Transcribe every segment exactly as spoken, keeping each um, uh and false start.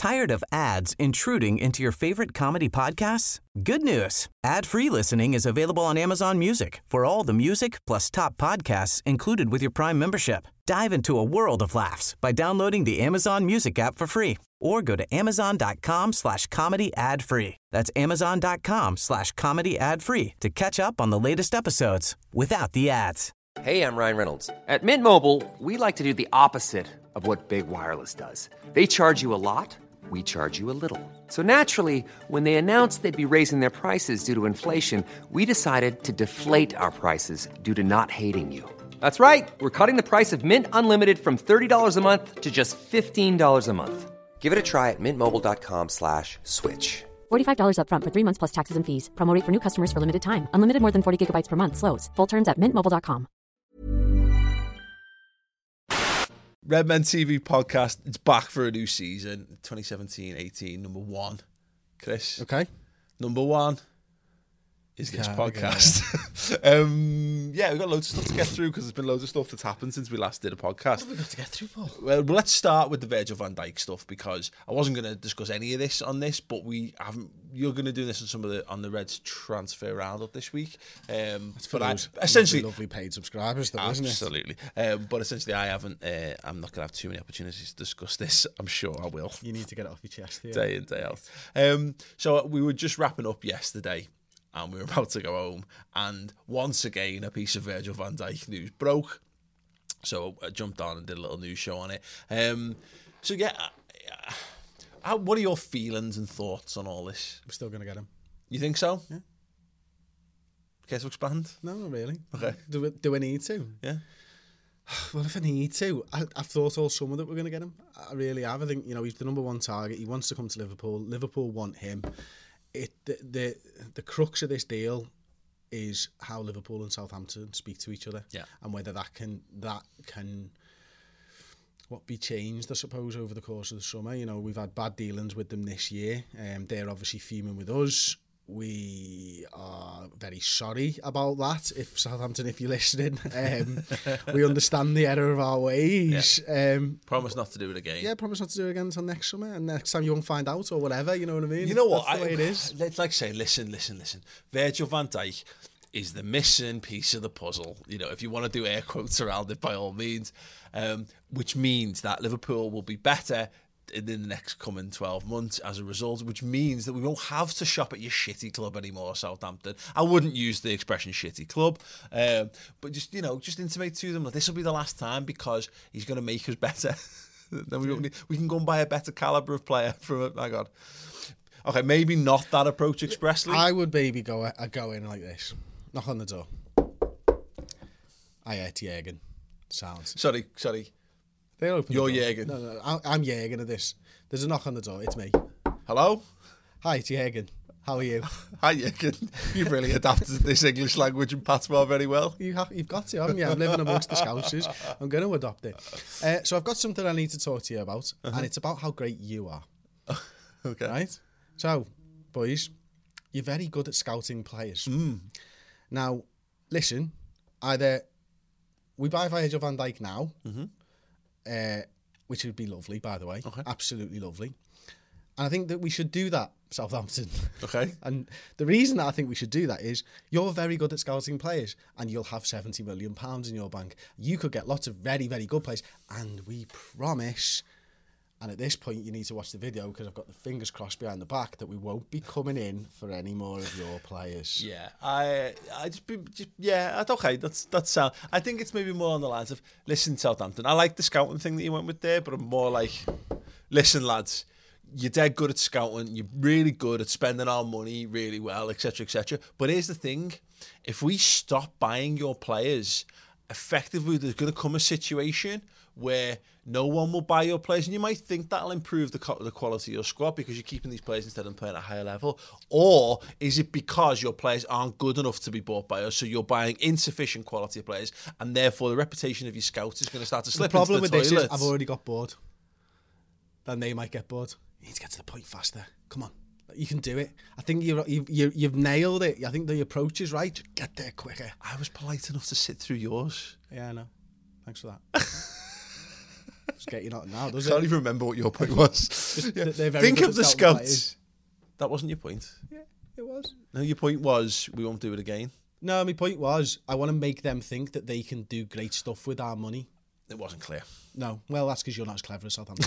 Tired of ads intruding into your favorite comedy podcasts? Good news. Ad-free listening is available on Amazon Music for all the music plus top podcasts included with your Prime membership. Dive into a world of laughs by downloading the Amazon Music app for free or go to amazon.com slash comedy ad free. That's amazon.com slash comedy ad free to catch up on the latest episodes without the ads. Hey, I'm Ryan Reynolds. At Mint Mobile, we like to do the opposite of what Big Wireless does. They charge you a lot, we charge you a little. So naturally, when they announced they'd be raising their prices due to inflation, we decided to deflate our prices due to not hating you. That's right. We're cutting the price of Mint Unlimited from thirty dollars a month to just fifteen dollars a month. Give it a try at mintmobile.com slash switch. forty-five dollars up front for three months plus taxes and fees. Promo rate for new customers for limited time. Unlimited more than forty gigabytes per month. Slows full terms at mint mobile dot com. Redmen T V podcast. It's back for a new season. twenty seventeen eighteen, number one. Chris. Okay. Number one is this Yeah, podcast. um, yeah, we've got loads of stuff to get through because there's been loads of stuff that's happened since we last did a podcast. What have we got to get through, Paul? Well, well, let's start with the Virgil van Dijk stuff because I wasn't going to discuss any of this on this, but we haven't. You're going to do this on some of the on the Reds transfer roundup this week. Um, It's for but I, those essentially, lovely, lovely paid subscribers, though, isn't it? absolutely. Um, but essentially, I haven't. Uh, I'm not going to have too many opportunities to discuss this. I'm sure I will. You need to get it off your chest here. Day in, day out. Um, so we were just wrapping up yesterday and we were about to go home. And once again, a piece of Virgil van Dijk news broke. So I jumped on and did a little news show on it. Um, so yeah, uh, how, what are your feelings and thoughts on all this? We're still going to get him. You think so? Yeah. Care to expand? No, not really. Okay. Do we, do I need to? Yeah. Well, if I need to, I, I've thought all summer that we're going to get him. I really have. I think, you know, he's the number one target. He wants to come to Liverpool. Liverpool want him. It the, the the crux of this deal is how Liverpool and Southampton speak to each other, Yeah. and whether that can that can what be changed, I suppose, over the course of the summer. You know, we've had bad dealings with them this year. Um, they're obviously fuming with us. We are very sorry about that. If Southampton, if you're listening, um, we understand the error of our ways. Yeah. Um, Promise not to do it again. Yeah, promise not to do it again until next summer, and next time you won't find out or whatever. You know what I mean? You know what? That's the I, way it is. Let's like say, listen, listen, listen. Virgil van Dijk is the missing piece of the puzzle. You know, if you want to do air quotes around it, by all means. Um, which means that Liverpool will be better in the next coming twelve months as a result, which means that we won't have to shop at your shitty club anymore, Southampton. I wouldn't use the expression shitty club, um, but just, you know, just intimate to them that this will be the last time because he's going to make us better. Then we don't need, we can go and buy a better calibre of player from it. My God. Okay, maybe not that approach expressly. I would maybe go uh, go in like this. Knock on the door. I hate Jürgen. Sounds. Sorry, sorry. They open You're the door. Jürgen. No, no, I, I'm Jürgen at this. There's a knock on the door. It's me. Hello? Hi, it's Jürgen. How are you? Hi, Jürgen. You've really adapted this English language and patois very well. You have, you've got to, haven't you? I'm living amongst the Scousers. I'm going to adopt it. Uh, so I've got something I need to talk to you about, uh-huh. and it's about how great you are. Okay. Right? So, boys, you're very good at scouting players. Mm. Now, listen, either we buy Virgil van Dijk now, mm-hmm. uh, which would be lovely, by the way. Okay. Absolutely lovely. And I think that we should do that, Southampton. Okay. And the reason that I think we should do that is you're very good at scouting players and you'll have seventy million pounds in your bank. You could get lots of very, very good players. And we promise, and at this point you need to watch the video because I've got the fingers crossed behind the back, that we won't be coming in for any more of your players. Yeah, I, I just, be, just yeah, that's okay. That's that's sound. I think it's maybe more on the lines of, listen, Southampton, I like the scouting thing that you went with there, but I'm more like, listen, lads, you're dead good at scouting. You're really good at spending our money really well, et cetera, et cetera. But here's the thing: if we stop buying your players, effectively, there's going to come a situation where no one will buy your players, and you might think that'll improve the the quality of your squad because you're keeping these players instead of playing at a higher level. Or is it because your players aren't good enough to be bought by us, so you're buying insufficient quality of players, and therefore the reputation of your scouts is going to start to slip the problem into the with toilet? this is I've already got bored. Then they might get bored. You need to get to the point faster. Come on. You can do it. I think you're, you've, you've, you've nailed it. I think the approach is right. Just get there quicker. I was polite enough to sit through yours. Yeah, I know. Thanks for that. Just get you not now, does I can't it? even remember what your point was. Yeah. They're very Think good of at the scouting scouts. That wasn't your point. Yeah, it was. No, your point was we won't do it again. No, my point was I want to make them think that they can do great stuff with our money. It wasn't clear. No, well, that's because you're not as clever as Southampton.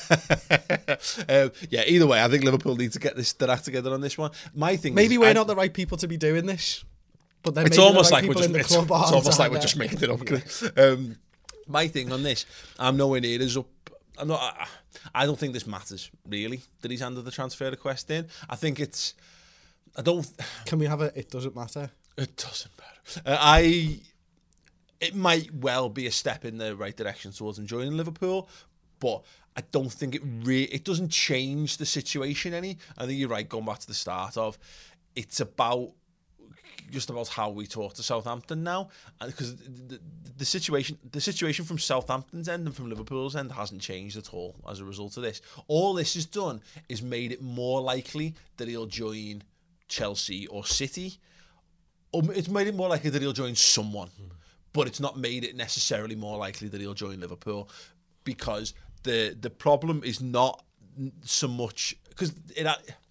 um, yeah, either way, I think Liverpool need to get this their act together on this one. My thing Maybe is, we're I, not the right people to be doing this. But then it's maybe almost the right like we're people just in the it's, club it's aren't almost like we're either. just making it up. um, my thing on this, I'm nowhere near as up. I'm not. I, I don't think this matters really that he's handed the transfer request in. I think it's. I don't. Can we have a? It doesn't matter. It doesn't matter. Uh, I. It might well be a step in the right direction towards him joining Liverpool, but I don't think it re- it doesn't change the situation any. I think you're right, going back to the start of, it's about just about how we talk to Southampton now, and because the, the, the situation the situation from Southampton's end and from Liverpool's end hasn't changed at all as a result of this. All this has done is made it more likely that he'll join Chelsea or City. Or it's made it more likely that he'll join someone. Mm. But it's not made it necessarily more likely that he'll join Liverpool, because the the problem is not so much because it.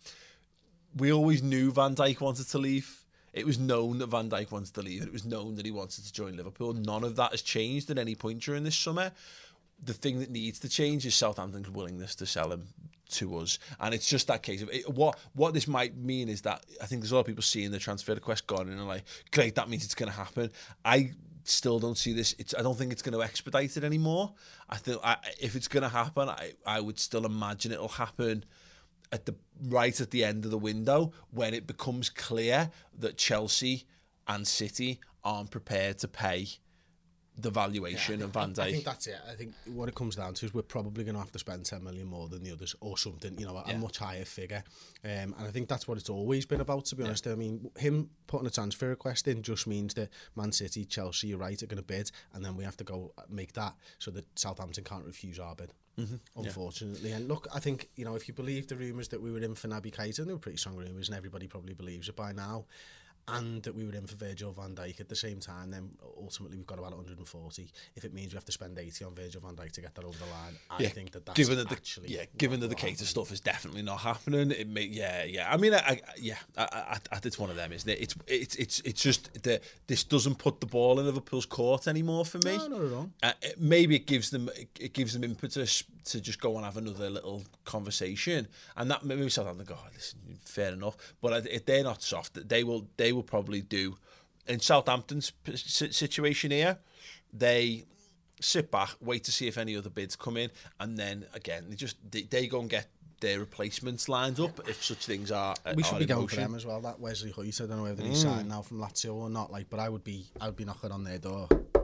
We always knew Van Dijk wanted to leave. It was known that Van Dijk wanted to leave. It was known that he wanted to join Liverpool. None of that has changed at any point during this summer. The thing that needs to change is Southampton's willingness to sell him to us, and it's just that case of it, what what this might mean is that I think there's a lot of people seeing the transfer request gone and are like, great, that means it's going to happen. I still don't see this. It's I don't think it's going to expedite it anymore. I think I, if it's going to happen, I I would still imagine it'll happen at the right at the end of the window when it becomes clear that Chelsea and City aren't prepared to pay the valuation yeah, of Van Dijk. I think that's it. I think what it comes down to is we're probably going to have to spend ten million more than the others or something, you know, a, yeah. a much higher figure. Um, and I think that's what it's always been about, to be yeah. honest. I mean, him putting a transfer request in just means that Man City, Chelsea, you're right, are going to bid, and then we have to go make that so that Southampton can't refuse our bid. Mm-hmm. Unfortunately. Yeah. And look, I think, you know, if you believe the rumours that we were in for Naby Keita, and they were pretty strong rumours and everybody probably believes it by now, and that we were in for Virgil van Dijk at the same time, then ultimately we've got about one hundred forty. If it means we have to spend eighty on Virgil van Dijk to get that over the line, I yeah. think that that's given that the, actually... Yeah, given that the Keita stuff is definitely not happening, it may, yeah, yeah. I mean, I, I, yeah, I, I, I, it's one of them, isn't it? It's it's it's it's just that this doesn't put the ball in Liverpool's court anymore for me. No, not at all. Uh, it, maybe it gives them it gives them impetus to just go and have another little conversation, and that maybe Southampton go, oh, listen, fair enough. But if they're not soft, they will they will probably do. In Southampton's situation here, they sit back, wait to see if any other bids come in, and then again they just they, they go and get their replacements lined up if such things are. We should are be going motion. for them as well. That Wesley Hoyt, I don't know whether he's mm. signed now from Lazio or not. Like, but I would be I would be knocking on their door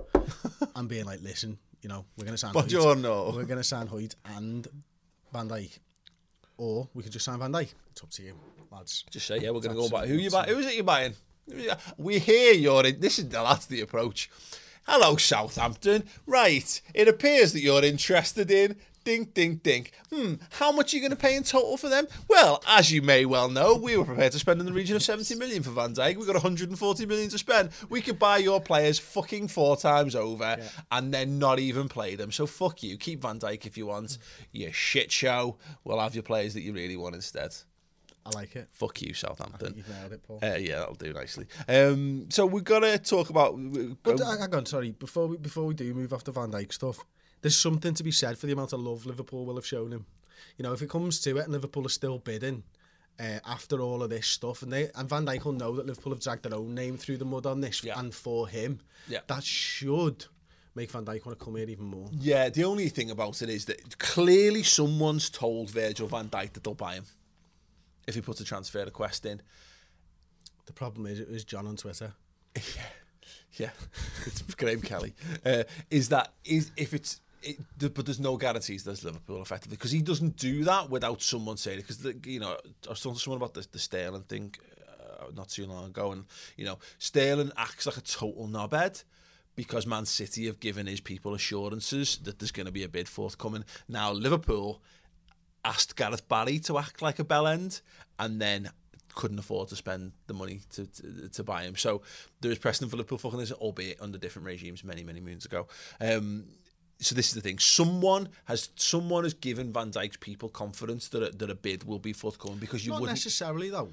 and being like, listen, you know, we're going to sign Hoyt. No. We're going to sign Hoyt and Van Dijk, or we could just sign Van Dijk. It's up to you, lads. Just say, yeah, we're going to go buy. Who you buy? Who is it you're buying? We hear you're in. This is that's the approach. Hello, Southampton. Right, it appears that you're interested in. Dink, dink, dink. Hmm, how much are you going to pay in total for them? Well, as you may well know, we were prepared to spend in the region of seventy million for Van Dijk. We've got one hundred forty million to spend. We could buy your players fucking four times over yeah. and then not even play them. So fuck you. Keep Van Dijk if you want. You shit show. We'll have your players that you really want instead. I like it. Fuck you, Southampton. I think you've nailed it, Paul. Uh, yeah, that'll do nicely. Um, so we've got to talk about... But uh, hang on, sorry. Before we, before we do move off the Van Dijk stuff, there's something to be said for the amount of love Liverpool will have shown him. You know, if it comes to it and Liverpool are still bidding uh, after all of this stuff, and they and Van Dijk will know that Liverpool have dragged their own name through the mud on this yeah. and for him, yeah. that should make Van Dijk want to come here even more. Yeah, the only thing about it is that clearly someone's told Virgil van Dijk that they'll buy him if he puts a transfer request in. The problem is, it was John on Twitter. yeah, yeah, it's Graham Kelly. Uh, is that is if it's, it, but there's no guarantees there's Liverpool effectively because he doesn't do that without someone saying it. Because you know, I was talking to someone about the, the Sterling thing uh, not too long ago, and you know, Sterling acts like a total knobhead because Man City have given his people assurances that there's going to be a bid forthcoming. Now Liverpool asked Gareth Barry to act like a bellend and then couldn't afford to spend the money to to, to buy him. So there is precedent for Liverpool fucking this, albeit under different regimes many, many moons ago. Um, so this is the thing. Someone has someone has given Van Dijk's people confidence that a, that a bid will be forthcoming because you Not wouldn't necessarily though.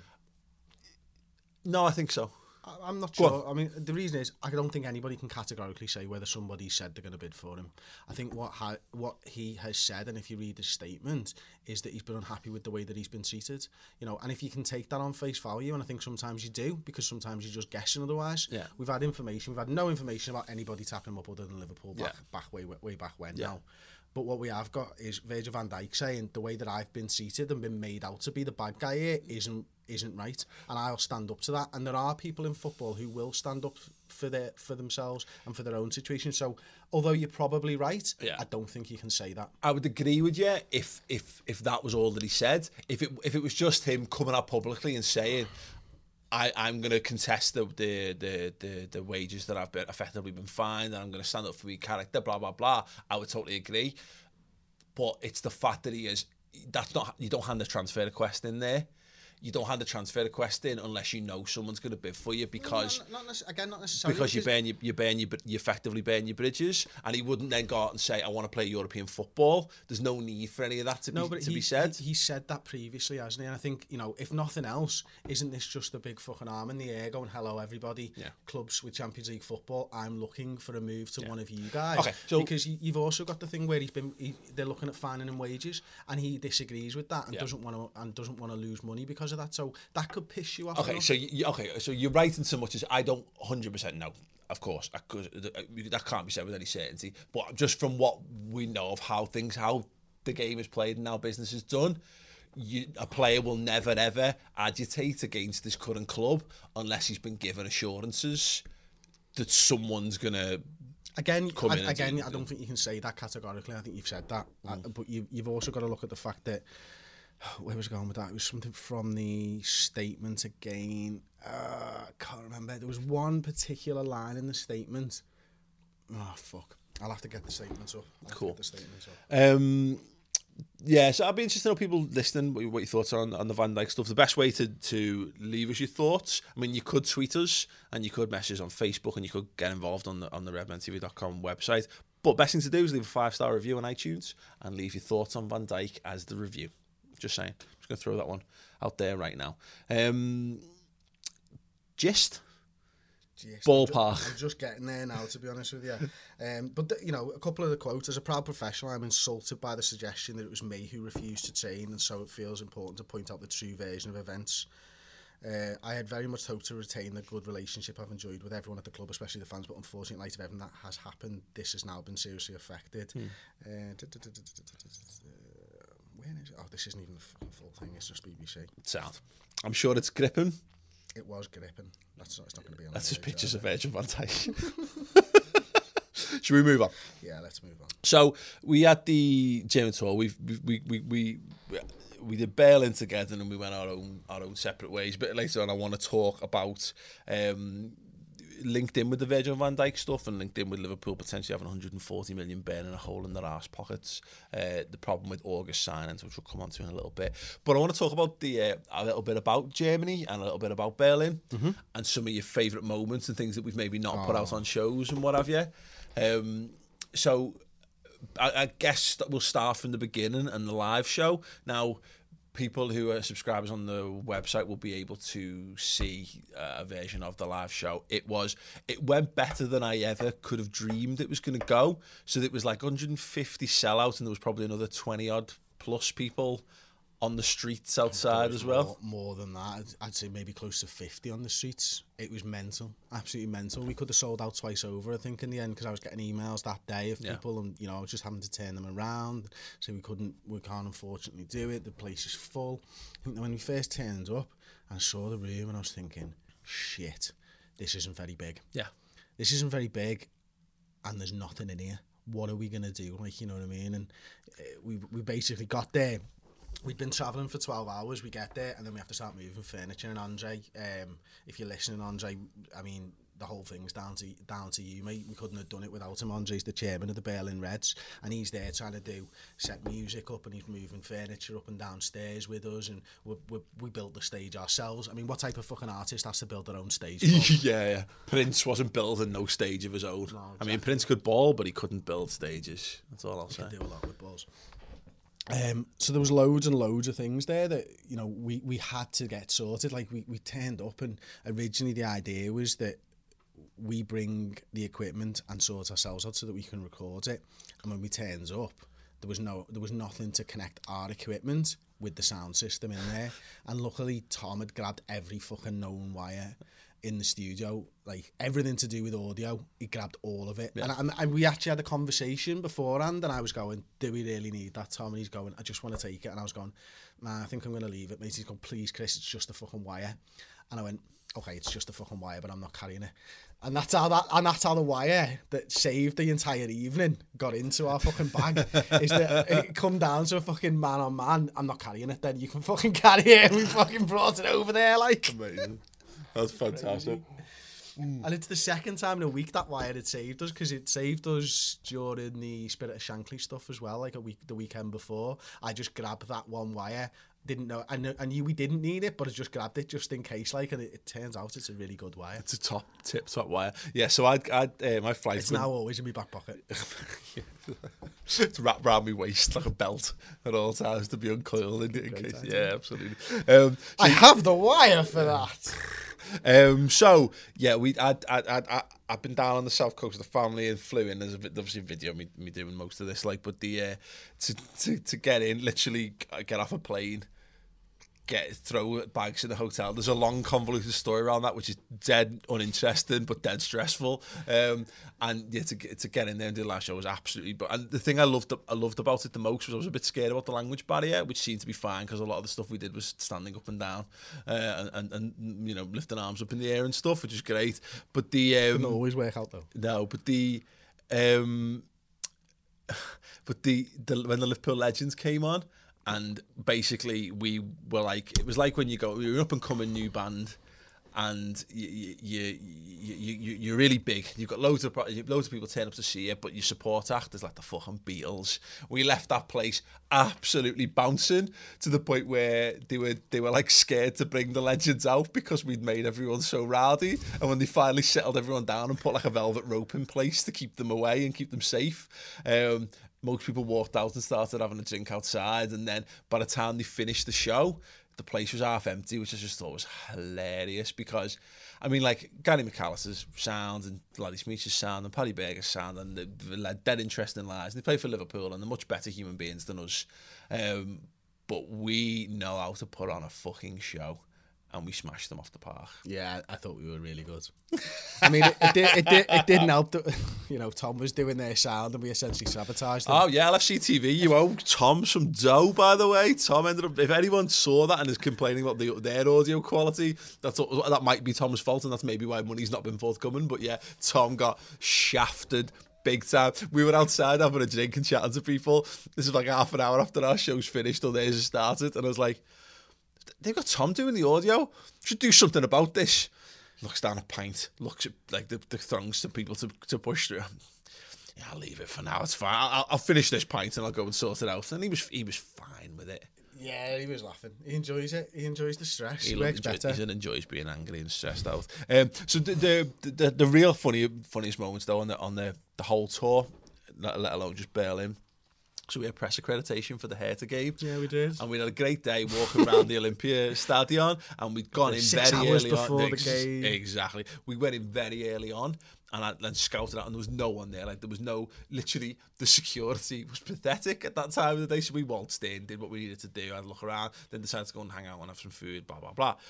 No, I think so. I- I'm not Go sure. I mean, the reason is I don't think anybody can categorically say whether somebody said they're going to bid for him. I think what ha- what he has said, and if you read his statement, is that he's been unhappy with the way that he's been treated. You know, and if you can take that on face value, and I think sometimes you do, because sometimes you're just guessing otherwise. Yeah. We've had information. We've had no information about anybody tapping him up other than Liverpool back, Yeah. back way way back when Yeah. now. But what we have got is Virgil van Dijk saying the way that I've been treated and been made out to be the bad guy here isn't isn't right, and I'll stand up to that. And there are people in football who will stand up for their for themselves and for their own situation. So, although you're probably right, Yeah. I don't think you can say that. I would agree with you if if if that was all that he said. If it if it was just him coming out publicly and saying, I, I'm going to contest the, the the the the wages that I've been effectively been fined, and I'm going to stand up for my character, blah blah blah, I would totally agree. But it's the fact that he is. That's not. You don't hand the transfer request in there. You don't hand the transfer request in unless you know someone's going to bid for you because No, not, not nece- again, not necessarily because you burn you, you burn you, you effectively burn your bridges, and he wouldn't then go out and say I want to play European football. There's no need for any of that to No, be but to he, be said. He, he said that previously, hasn't he? And I think, you know, if nothing else, isn't this just a big fucking arm in the air going, hello, everybody, Yeah. clubs with Champions League football, I'm looking for a move to one of you guys. Okay, so- because you, you've also got the thing where he's been, he, they're looking at fining him wages, and he disagrees with that and Yeah. doesn't want to and doesn't want to lose money because of that. So that could piss you off. Okay, enough. so you, okay, so you're right in so much as I don't one hundred percent know. Of course, I could, that can't be said with any certainty. But just from what we know of how things, how the game is played and how business is done, you, a player will never ever agitate against this current club unless he's been given assurances that someone's gonna. Again, come I, in and again, do- I don't think you can say that categorically. I think you've said that, uh, but you, you've also got to look at the fact that where was I going with that? It was something from the statement again. Uh, I can't remember. There was one particular line in the statement. Oh fuck! I'll have to get the statements up. I'll have to Cool. get the statements up. Um, yeah, so I'd be interested to know people listening what, what your thoughts are on, on the Van Dijk stuff. The best way to, to leave us your thoughts. I mean, you could tweet us and you could message on Facebook and you could get involved on the on the redmen t v dot com website. But best thing to do is leave a five star review on iTunes and leave your thoughts on Van Dijk as the review. Just saying. Just going to throw that one out there right now. Um, gist. Yes, Ballpark. I'm just, I'm just getting there now, to be honest with you. Um, but, the, you know, a couple of the quotes. As a proud professional, I'm insulted by the suggestion that it was me who refused to train, and so it feels important to point out the true version of events. Uh, I had very much hoped to retain the good relationship I've enjoyed with everyone at the club, especially the fans, but unfortunately, in light of everything that has happened, this has now been seriously affected. Uh, Where is it? Oh, this isn't even a full thing, it's just B B C. Sound. I'm sure it's gripping. It was gripping. That's not, it's not going to be on That's the just page, pictures are of they? Virgil van Dijk. Should we move on? Yeah, let's move on. So we had the German tour. We've, we we we we we did Berlin together, and we went our own our own separate ways. But later on, I want to talk about um, linked in with the Virgil van Dijk stuff, and linked in with Liverpool potentially having one hundred forty million burning a hole in their arse pockets. Uh, the problem with August signings, which we'll come on to in a little bit. But I want to talk about the uh, a little bit about Germany and a little bit about Berlin, mm-hmm. and some of your favourite moments and things that we've maybe not oh. put out on shows and what have you. Um, so I, I guess that we'll start from the beginning and the live show. Now, people who are subscribers on the website will be able to see uh, a version of the live show. It was, it went better than I ever could have dreamed it was going to go. So it was like one hundred fifty sellouts, and there was probably another twenty odd plus people on the streets outside as well. More, more than that, I'd, I'd say maybe close to fifty on the streets. It was mental, absolutely mental. We could have sold out twice over, I think, in the end, because I was getting emails that day of yeah. people, and you know, I was just having to turn them around. So we couldn't, we can't unfortunately do it. The place is full. I think that when we first turned up and saw the room, and I was thinking, shit, this isn't very big. Yeah, this isn't very big, and there's nothing in here. What are we gonna do? Like, you know what I mean? And uh, we we basically got there. We'd been travelling for twelve hours, we get there, and then we have to start moving furniture. And Andre, um, if you're listening, Andre, I mean, the whole thing's down to down to you, mate. We couldn't have done it without him. Andre's the chairman of the Berlin Reds, and he's there trying to do set music up, and he's moving furniture up and downstairs with us, and we we, we built the stage ourselves. I mean, what type of fucking artist has to build their own stage? yeah, yeah. Prince wasn't building no stage of his own. No, exactly. I mean, Prince could ball, but he couldn't build stages. That's all I'll he say. He could do a lot with balls. Um, so there was loads and loads of things there that, you know, we, we had to get sorted. Like, we, we turned up, and originally the idea was that we bring the equipment and sort ourselves out so that we can record it. And when we turned up, there was no there was nothing to connect our equipment with the sound system in there. And luckily Tom had grabbed every fucking known wire in the studio, like everything to do with audio. He grabbed all of it. Yeah. And, I, and we actually had a conversation beforehand, and I was going, do we really need that, Tom? And he's going, I just want to take it. And I was going, nah, I think I'm going to leave it, mate. He's going, please, Chris, it's just a fucking wire. And I went, okay, it's just a fucking wire, but I'm not carrying it. And that's how that, and that's how the wire that saved the entire evening got into our fucking bag. Is that it come down to a fucking man on man? I'm not carrying it. Then you can fucking carry it. And we fucking brought it over there, like. Amazing. That's fantastic. Mm. And it's the second time in a week that wire had saved us, because it saved us during the Spirit of Shankly stuff as well. Like a week, the weekend before, I just grabbed that one wire. Didn't know I, knew I knew we didn't need it, but I just grabbed it just in case, like, and it, it turns out it's a really good wire. It's a top tip top wire. Yeah, so I'd, I'd uh, my flight. It's now always in my back pocket. It's wrapped around my waist like a belt at all times to be uncoiled in, in case. Yeah, absolutely. Um, so I have the wire for that. Um, so yeah, we I'd, I'd, I'd, I'd, I've been down on the south coast of the family and flew in. There's a, obviously a video of me, me doing most of this, like, but the uh, to, to to get in, literally get off a plane, get throw bags in the hotel. There's a long convoluted story around that, which is dead uninteresting but dead stressful. Um, and yeah, to get to get in there and do the last show was absolutely. But and the thing I loved I loved about it the most was I was a bit scared about the language barrier, which seemed to be fine because a lot of the stuff we did was standing up and down, uh, and, and and you know lifting arms up in the air and stuff, which is great. But the um, didn't always work out though. No, but the um, but the, the when the Liverpool Legends came on. And basically, we were like, it was like when you go, you're an up and coming new band, and you, you, you, you, you're really big. You've got loads of loads of people turn up to see you, but your support act is like the fucking Beatles. We left that place absolutely bouncing to the point where they were they were like scared to bring the Legends out because we'd made everyone so rowdy. And when they finally settled everyone down and put like a velvet rope in place to keep them away and keep them safe, um, most people walked out and started having a drink outside, and then by the time they finished the show, the place was half empty, which I just thought was hilarious because, I mean, like, Gary McAllister's sound and Laddie Smeech's sound and Paddy Berger's sound, and they're led dead interesting lives. They play for Liverpool and they're much better human beings than us. Um, but we know how to put on a fucking show. And we smashed them off the park. Yeah, I thought we were really good. I mean, it, it, did, it, did, it didn't help that, you know, Tom was doing their sound and we essentially sabotaged them. Oh, yeah, L F C T V, you owe Tom some dough, by the way. Tom ended up, if anyone saw that and is complaining about the, their audio quality, that's that might be Tom's fault, and that's maybe why money's not been forthcoming. But yeah, Tom got shafted big time. We were outside having a drink and chatting to people. This is like half an hour after our show's finished or theirs has started, and I was like, they've got Tom doing the audio. Should do something about this. Looks down a pint. Looks at like the, the throngs to people to, to push through. Yeah, I'll leave it for now. It's fine. I'll, I'll finish this pint and I'll go and sort it out. And he was he was fine with it. Yeah, he was laughing. He enjoys it. He enjoys the stress. He, he works enjoy, better. He enjoys being angry and stressed out. Um, so the the, the the real funny funniest moments though on the on the the whole tour, let, let alone just Berlin. So we had press accreditation for the Hertha game. Yeah, we did. And we had a great day walking around the Olympia Stadion, and we'd gone in Six very hours early before on. the game. Exactly. We went in very early on, and I then scouted out, and there was no one there. Like, there was no, literally, the security was pathetic at that time of the day. So we waltzed in, did what we needed to do, had a look around, then decided to go and hang out and have some food, blah, blah, blah.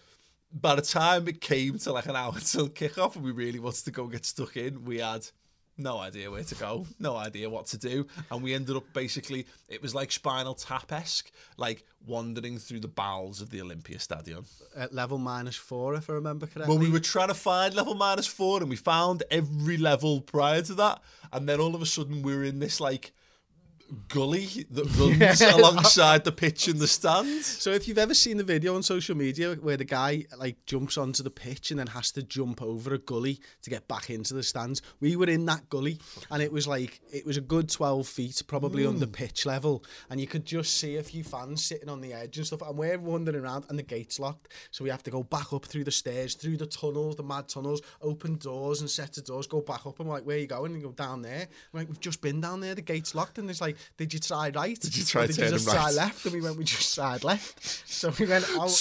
By the time it came to like an hour until kickoff, and we really wanted to go get stuck in, we had no idea where to go, no idea what to do, and we ended up basically, it was like Spinal Tap-esque, like wandering through the bowels of the Olympia Stadion. At level minus four, if I remember correctly. Well, we were trying to find level minus four, and we found every level prior to that, and then all of a sudden we were in this like gully that runs alongside the pitch and the stand. So if you've ever seen the video on social media where the guy like jumps onto the pitch and then has to jump over a gully to get back into the stands, we were in that gully, and it was like it was a good twelve feet, probably mm. under pitch level, and you could just see a few fans sitting on the edge and stuff, and we're wandering around and the gate's locked, so we have to go back up through the stairs, through the tunnels, the mad tunnels, open doors and sets of doors, go back up. I'm like, where are you going? And you go down there. I'm like, we've just been down there, the gate's locked. And it's like, did you try right? Did you try or did you just right? try left? And we went, we just tried left. So we went out.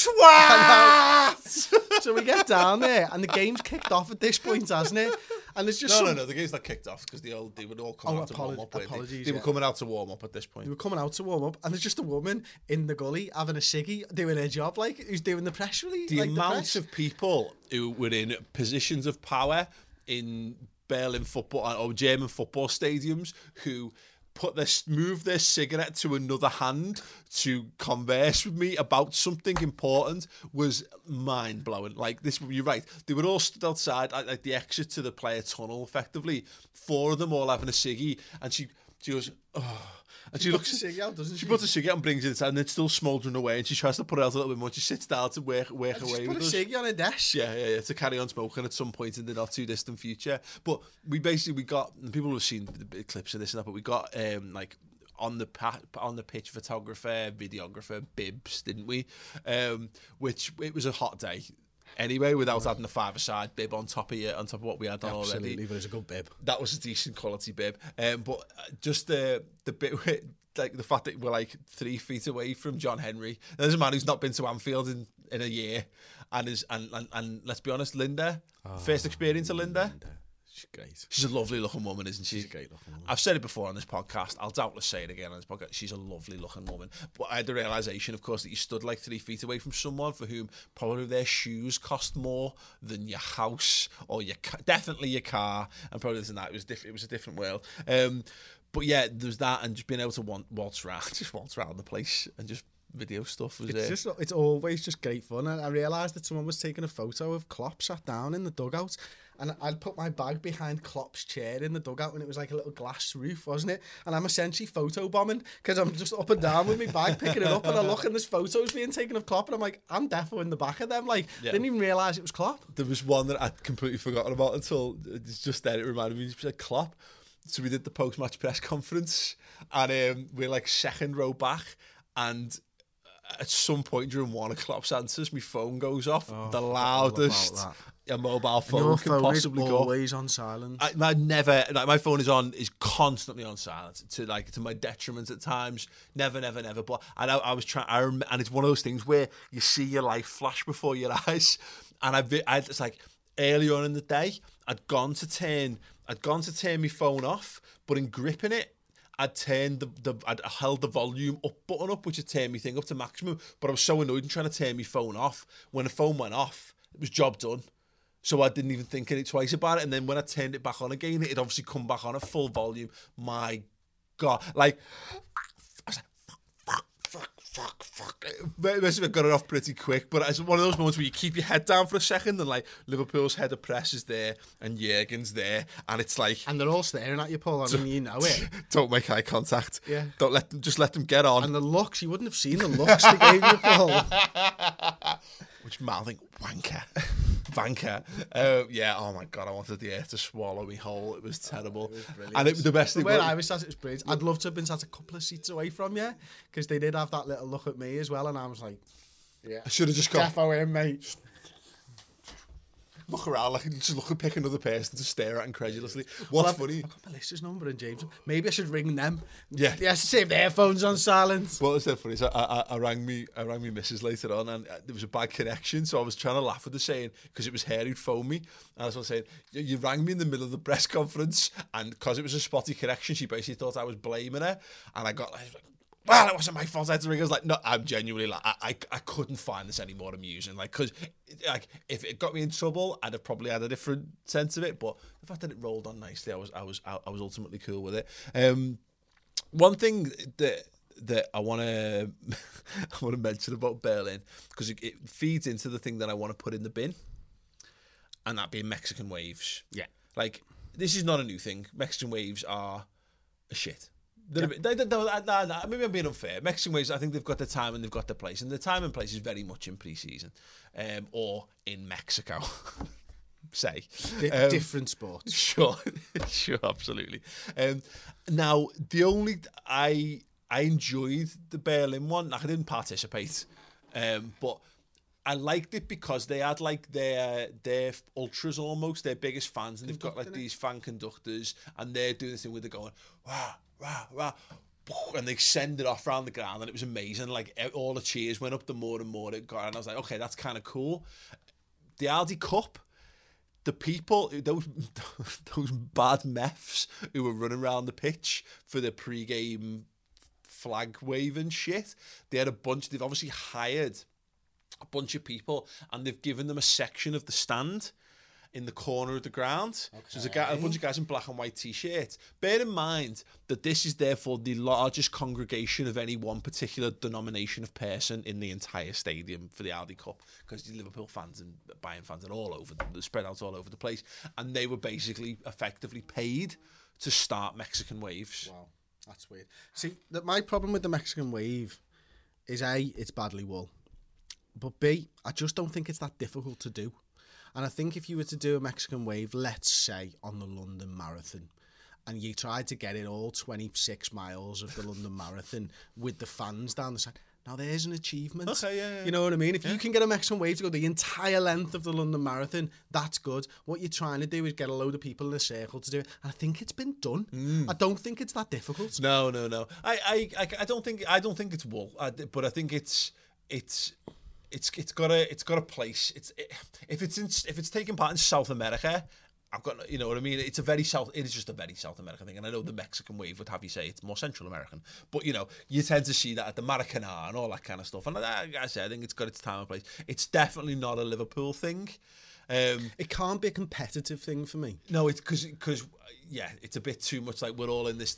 Swat! So we get down there, and the game's kicked off at this point, hasn't it? And there's just no, some... no, no. The game's not kicked off because they all they would all come oh, out to apolo- warm up. Apologies, they, they yeah. were coming out to warm up at this point. They were coming out to warm up, and there's just a woman in the gully having a ciggy, doing her job, like who's doing the press release. The like amount the press. of people who were in positions of power in Berlin football or German football stadiums who put this move their cigarette to another hand to converse with me about something important was mind blowing. Like this, you're right. They were all stood outside, like, like the exit to the player tunnel, effectively. Four of them all having a ciggy, and she she goes, oh. And she, she looks puts a ciggy out, doesn't she? She puts a ciggy out and brings it inside, and it's still smouldering away. And she tries to put it out a little bit more. She sits down to work work and away just with put us. a ciggy on her desk. Yeah, yeah, yeah, to carry on smoking at some point in the not too distant future. But we basically we got and people have seen the clips of this and that, but we got um, like on the pa- on the pitch photographer, videographer, bibs, didn't we? Um, which it was a hot day. Anyway, without adding a five-a-side bib on top of you, on top of what we had on Absolutely, already. Absolutely, but it's a good bib. That was a decent quality bib. Um, but just the the bit where, like the fact that we're like three feet away from John Henry. There's a man who's not been to Anfield in, in a year, and is and, and and let's be honest, Linda, oh, first experience of Linda. Linda. She's great. She's a lovely looking woman, isn't she? She's a great looking woman. I've said it before on this podcast. I'll doubtless say it again on this podcast. She's a lovely looking woman. But I had the realisation, of course, that you stood like three feet away from someone for whom probably their shoes cost more than your house or your ca- definitely your car, and probably this and that. It was diff- It was a different world. Um, but yeah, there's that, and just being able to waltz around, just waltz around the place and just video stuff was it's uh, just it's always just great fun. And I realised that someone was taking a photo of Klopp sat down in the dugout, and I'd put my bag behind Klopp's chair in the dugout, and it was like a little glass roof, wasn't it? And I'm essentially photo bombing because I'm just up and down with my bag picking it up, and I look and there's photos being taken of Klopp, and I'm like, I'm defo in the back of them. Like, yeah. Didn't even realise it was Klopp. There was one that I'd completely forgotten about until it's just then it reminded me. It was like Klopp. So we did the post-match press conference, and um, we're like second row back, and at some point during one of Klopp's answers, my phone goes off. Oh, the loudest a mobile phone your can phone possibly is go. Always on silent. I, I never, like, my phone is on, is constantly on silent to like to my detriment at times. Never, never, never. But I know I was trying, I rem- and it's one of those things where you see your life flash before your eyes. And I, I it's like early on in the day, I'd gone to turn, I'd gone to turn my phone off, but in gripping it, I'd turned the, the I'd held the volume up button up, which had turned my thing up to maximum. But I was so annoyed in trying to turn my phone off. When the phone went off, it was job done. So I didn't even think it twice about it. And then when I turned it back on again, it had obviously come back on at full volume. My God, like I was like, fuck, fuck, fuck, fuck. It must have got it off pretty quick. But it's one of those moments where you keep your head down for a second, and like Liverpool's head of press is there, and Jurgen's there, and it's like, and they're all staring at you, Paul. I mean, you know it. Don't make eye contact. Yeah. Don't let them. Just let them get on. And the looks, you wouldn't have seen the looks they gave you, Paul. Which mouthing wanker, vanker. Uh, yeah. Oh my God, I wanted the air to swallow me whole. It was terrible. Oh, it was and it, the best thing. Where I was sat, it was brilliant. I'd love to have been sat a couple of seats away from you, because they did have that little look at me as well, and I was like, yeah, I should have just got defo in, mate. Look around, like just look and pick another person to stare at incredulously. What's well, funny? I've got Melissa's number and James. Maybe I should ring them. Yeah, yeah, save their phones on silent. What was that funny? So I, I, I rang me, I rang me missus later on, and there was a bad connection. So I was trying to laugh at the saying because it was her who'd phoned me, and I was saying, you, you rang me in the middle of the press conference, and because it was a spotty connection, she basically thought I was blaming her, and I got like, well, it wasn't my fault. I had to ring. I was like, no, I'm genuinely like, I, I, I couldn't find this any more amusing. Like, because, like, if it got me in trouble, I'd have probably had a different sense of it. But the fact that it rolled on nicely, I was, I was, I was ultimately cool with it. Um, one thing that that I want to, I want to mention about Berlin, because it, it feeds into the thing that I want to put in the bin, and that being Mexican waves. Yeah, like this is not a new thing. Mexican waves are a shit. They're a bit, they, they, they, nah, nah, maybe I'm being unfair. Mexican waves, I think they've got the time and they've got the place. And the time and place is very much in pre-season. Um, or in Mexico. Say. D- um, different sports. Sure. Sure, absolutely. Um, now, the only... I I enjoyed the Berlin one. Like, I didn't participate. Um, but... I liked it because they had like their their ultras almost, their biggest fans, and they've got like these fan conductors, and they're doing this thing where they're going rah rah rah, and they send it off around the ground, and it was amazing. Like all the cheers went up, the more and more it got, and I was like, okay, that's kind of cool. The Aldi Cup, the people, those those bad meths who were running around the pitch for the pre-game flag waving shit, they had a bunch. They've obviously hired a bunch of people, and they've given them a section of the stand in the corner of the ground. Okay. So there's a, guy, a bunch of guys in black and white t-shirts. Bear in mind that this is therefore the largest congregation of any one particular denomination of person in the entire stadium for the Aldi Cup, because the Liverpool fans and Bayern fans are all over, they're spread out all over the place, and they were basically effectively paid to start Mexican waves. Wow, that's weird. See, that my problem with the Mexican wave is A, it's badly wool. But B, I just don't think it's that difficult to do. And I think if you were to do a Mexican wave, let's say on the London Marathon, and you tried to get it all twenty-six miles of the London Marathon with the fans down the side, now there's an achievement. Okay, yeah, yeah. You know what I mean? If yeah. you can get a Mexican wave to go the entire length of the London Marathon, that's good. What you're trying to do is get a load of people in a circle to do it. And I think it's been done. Mm. I don't think it's that difficult. No, no, no. I, I, I, I don't think, I don't think it's wool, I, but I think it's, it's. It's it's got a it's got a place. It's it, if it's in, if it's taking part in South America, I've got, you know what I mean. It's a very South. It is just a very South American thing, and I know the Mexican wave would have you say it's more Central American, but you know you tend to see that at the Maracanã and all that kind of stuff. And like I say, I think it's got its time and place. It's definitely not a Liverpool thing. Um, it can't be a competitive thing for me. No, it's because because yeah, it's a bit too much like we're all in this.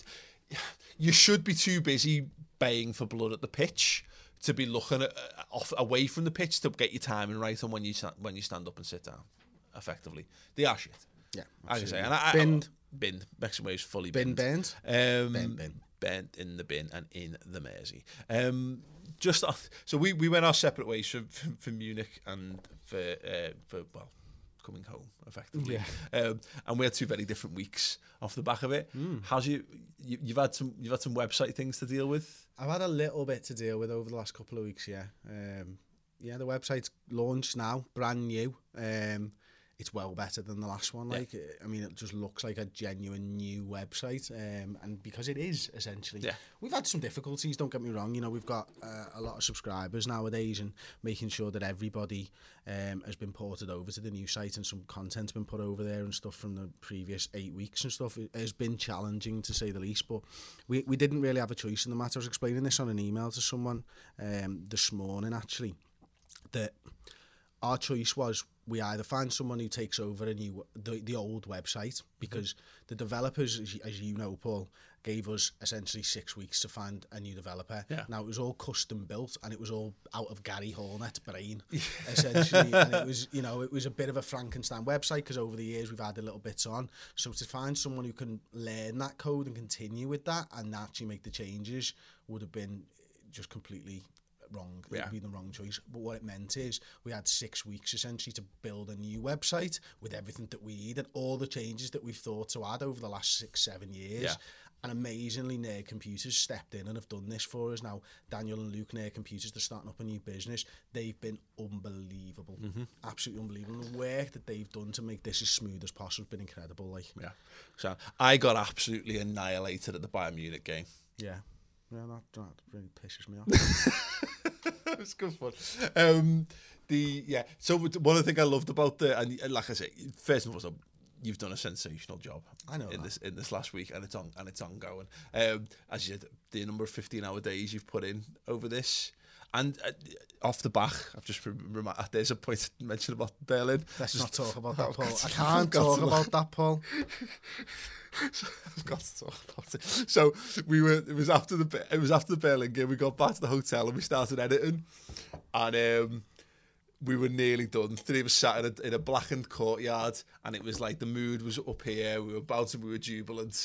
You should be too busy baying for blood at the pitch to be looking at, uh, off away from the pitch to get your timing right on when you when you stand up and sit down, effectively. They are shit. Yeah, I can say. And I, binned. I, binned. Mexican waves fully bin, binned. Binned. Um, bin, bin. Bent in the bin and in the Mersey. Um, just off, so we, we went our separate ways for, for, for Munich and for uh, for well coming home effectively. Yeah. Um, and we had two very different weeks off the back of it. Mm. How's you, you you've had some you've had some website things to deal with? I've had a little bit to deal with over the last couple of weeks, yeah. Um, yeah, the website's launched now, brand new. Um, it's well better than the last one. Like, yeah. I mean, it just looks like a genuine new website, um, and because it is essentially. Yeah. We've had some difficulties. Don't get me wrong. You know, we've got uh, a lot of subscribers nowadays, and making sure that everybody um, has been ported over to the new site, and some content's been put over there and stuff from the previous eight weeks and stuff. It has been challenging to say the least, but we we didn't really have a choice in the matter. I was explaining this on an email to someone um, this morning actually, that our choice was we either find someone who takes over a new the, the old website, because mm-hmm. the developers, as you, as you know, Paul, gave us essentially six weeks to find a new developer. Yeah. Now, it was all custom built, and it was all out of Gary Hornet's brain, essentially. And it was, you know, it was a bit of a Frankenstein website, because over the years we've added little bits on. So to find someone who can learn that code and continue with that and actually make the changes would have been just completely wrong. It yeah. would be the wrong choice. But what it meant is we had six weeks essentially to build a new website with everything that we need and all the changes that we've thought to add over the last six, seven years. Yeah. And amazingly, Nerd Computers stepped in and have done this for us. Now, Daniel and Luke, Nerd Computers, they're starting up a new business. They've been unbelievable. Mm-hmm. Absolutely unbelievable. The work that they've done to make this as smooth as possible has been incredible. Like, yeah. So I got absolutely annihilated at the Bayern Munich game. Yeah. Yeah, that, that really pisses me off. It's good fun. Um, the yeah. So one of the things I loved about the, and like I say, first and foremost, you've done a sensational job. I know in that. this in this last week, and it's on and it's ongoing. Um, as you said, the number of fifteen-hour days you've put in over this, and uh, off the back, I've just reminded. There's a point mentioned about Berlin. Let's just, not talk about that, Paul. I can't talk about that, Paul. I've got to talk about it. So we were. It was after the. It was after the Berlin game. We got back to the hotel and we started editing, and um, we were nearly done. Three of us sat in a, in a blackened courtyard, and it was like the mood was up here. We were bouncing. We were jubilant,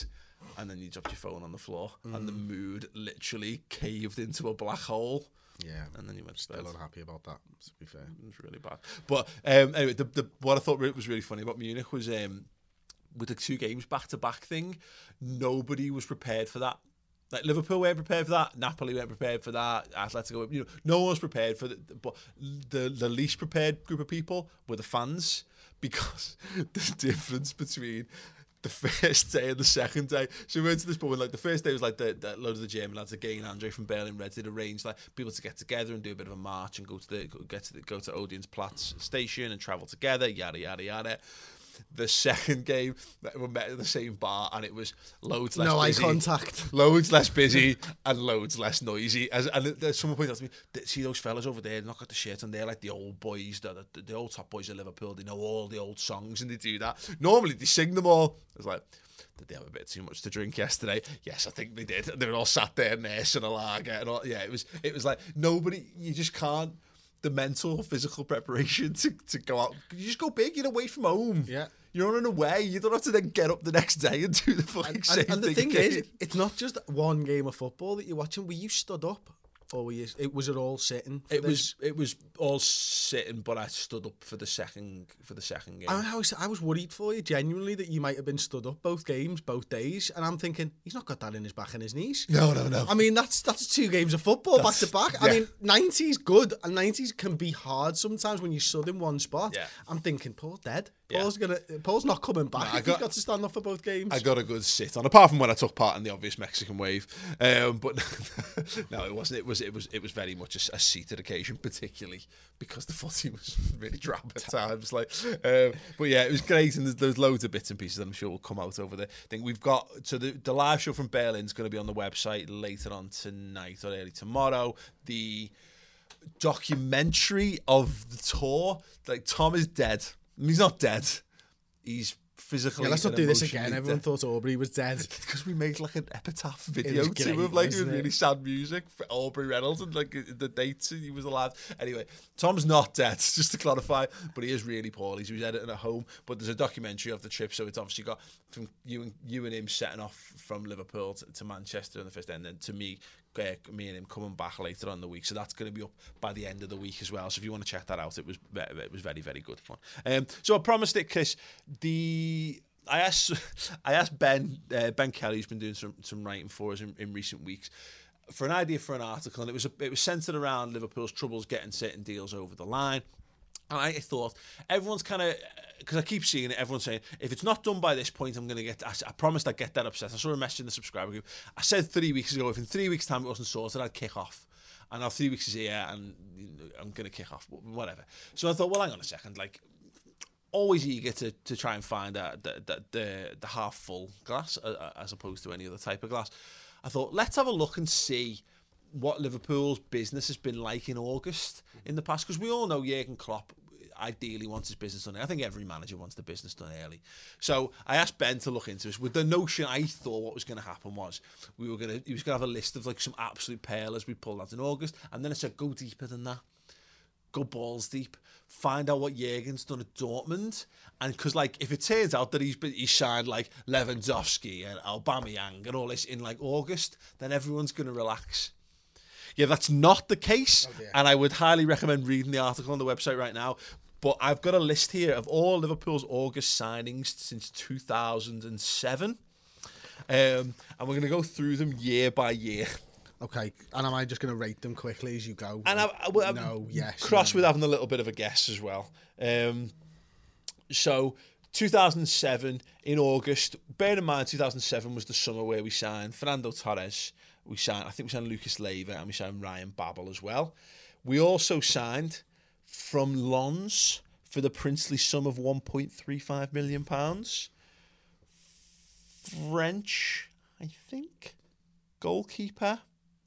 and then you dropped your phone on the floor, mm. and the mood literally caved into a black hole. Yeah, and then you went to still bed. Unhappy about that, to be fair. It was really bad. But um, anyway, the, the, what I thought was really funny about Munich was um, with the two games back-to-back thing, nobody was prepared for that. Like Liverpool weren't prepared for that, Napoli weren't prepared for that, Atletico, you know, no one was prepared for it. But the the least prepared group of people were the fans, because the difference between the first day and the second day. So we went to this point, like the first day was like the, the load of the German lads again, Andre from Berlin Reds did arrange like people to get together and do a bit of a march and go to the get to the, go to Odeonsplatz station and travel together, yada yada yada. The second game, we met at the same bar, and it was loads less no busy. eye contact. Loads less busy and loads less noisy. As, and there's someone pointed out to me, see those fellas over there, they've not got the shirt on, they're like the old boys, the, the, the old top boys of Liverpool, they know all the old songs and they do that. Normally they sing them all. I was like, did they have a bit too much to drink yesterday? Yes, I think they did. They were all sat there nursing a lager and all. Yeah, it was, it was like, nobody, you just can't, the mental, physical preparation to, to go out. You just go big, you're away from home. Yeah. You're on an away. You don't have to then get up the next day and do the fucking and, same and, and the thing thing again. is, it's not just one game of football that you're watching. Were you stood up? Or were you, it, was it all sitting? It this? was it was all sitting, but I stood up for the second for the second game. I, I was I was worried for you, genuinely, that you might have been stood up both games, both days, and I'm thinking he's not got that in his back and his knees. No, no, no. I mean that's that's two games of football back to back. I mean ninety's good, and nineties can be hard sometimes when you're stood in one spot. Yeah. I'm thinking Paul's dead. Yeah. Paul's gonna Paul's not coming back. No, if got, he's got to stand up for both games. I got a good sit on, apart from when I took part in the obvious Mexican wave. Um, but no, it wasn't. It was it was it was very much a, a seated occasion, particularly because the footy was really drab at times. Like, um, but yeah, it was great, and there's, there's loads of bits and pieces that I'm sure will come out over there. I think we've got so the the live show from Berlin's going to be on the website later on tonight or early tomorrow. The documentary of the tour, like Tom is dead. He's not dead. He's physically. Yeah, let's not do this again. dead. Everyone thought Aubrey was dead. Because we made like an epitaph video was to great, him, like with wasn't really it? sad music for Aubrey Reynolds and like the dates he was alive. Anyway, Tom's not dead, just to clarify, but he is really poorly. He was editing at home, but there's a documentary of the trip, so it's obviously got from you and you and him setting off from Liverpool to, to Manchester in the first end, and then to me. Uh, me and him coming back later on in the week, so that's going to be up by the end of the week as well. So if you want to check that out, it was it was very very good fun. Um, so I promised it, Chris. The I asked I asked Ben uh, Ben Kelly, who's been doing some some writing for us in, in recent weeks, for an idea for an article, and it was a, it was centered around Liverpool's troubles getting certain deals over the line. And I thought, everyone's kind of, because I keep seeing it, everyone's saying, if it's not done by this point, I'm going to get, I, I promised I'd get that upset. I saw a message in the subscriber group. I said three weeks ago, if in three weeks' time it wasn't sorted, I'd kick off. And now three weeks is here, and I'm going to kick off, whatever. So I thought, well, hang on a second, like, always eager to, to try and find out the, the, the, the half-full glass, uh, as opposed to any other type of glass. I thought, let's have a look and see what Liverpool's business has been like in August in the past, because we all know Jurgen Klopp ideally wants his business done. I think every manager wants the business done early. So I asked Ben to look into this with the notion I thought what was going to happen was we were going to he was going to have a list of like some absolute pearlers we pulled out in August, and then I said go deeper than that. Go balls deep. Find out what Jurgen's done at Dortmund, and because like if it turns out that he's been, he's signed like Lewandowski and Aubameyang and all this in like August, then everyone's going to relax. Yeah, that's not the case, oh, and I would highly recommend reading the article on the website right now. But I've got a list here of all Liverpool's August signings since two thousand seven, um, and we're going to go through them year by year. Okay, and am I just going to rate them quickly as you go? And I, I, I, no, yes, cross no. with having a little bit of a guess as well. Um, so two thousand seven in August. Bear in mind, two thousand seven was the summer where we signed Fernando Torres. We signed, I think we signed Lucas Leiva, and we signed Ryan Babel as well. We also signed from Lens for the princely sum of one point three five million pounds. French, I think, goalkeeper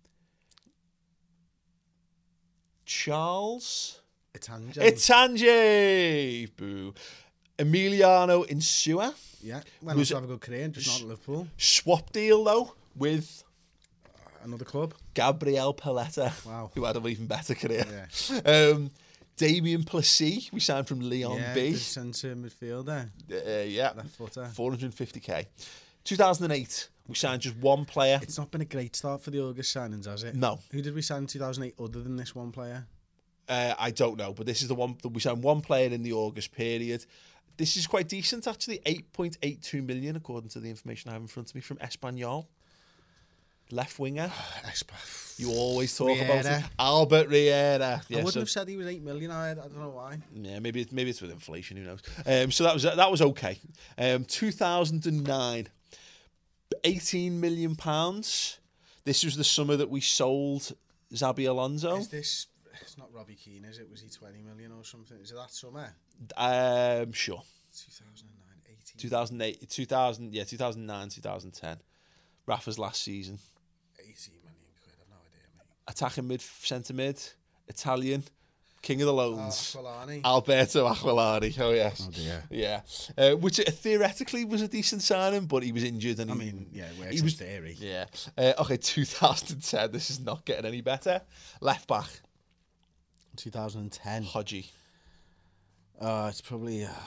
Charles Itanje. Itanje. Boo. Emiliano Insua. Yeah, went on to have a good career, just not at Liverpool. Swap deal though with another club, Gabriel Paletta, wow, who had an even better career. Yeah. Um, Damien Plessis, we signed from Lyon yeah, B. Yeah, centre midfielder. Uh, yeah, left footer. four hundred fifty k. two thousand eight, We signed just one player. It's not been a great start for the August signings, has it? No. Who did we sign in two thousand eight other than this one player? Uh, I don't know, but this is the one that we signed one player in the August period. This is quite decent, actually. eight point eight two million, according to the information I have in front of me, from Espanyol. Left winger. You always talk Riera. about it. Albert Riera. I Yeah, wouldn't so, have said he was eight million. I, I don't know why. yeah, maybe it's, maybe it's with inflation. Who knows? Um, so that was that was okay. Um, two thousand nine, eighteen million pounds. This was the summer that we sold Xabi Alonso. Is this? It's not Robbie Keane, is it? Was he twenty million or something? Is it that summer? Um, sure. two thousand nine, eighteen. two thousand eight, two thousand, yeah, two thousand nine, two thousand ten. Rafa's last season. eighteen million quid, I've no idea, mate. Attacking mid, centre mid, Italian, king of the loans. Oh, Aquilani. Alberto Aquilani. Oh yes. Oh dear. Yeah. Uh, which uh, theoretically was a decent signing, but he was injured and I he, mean, yeah, it works he in was theory. Yeah. Uh, okay, two thousand ten. This is not getting any better. Left back, two thousand ten. Hodgie. Uh, it's probably... Uh,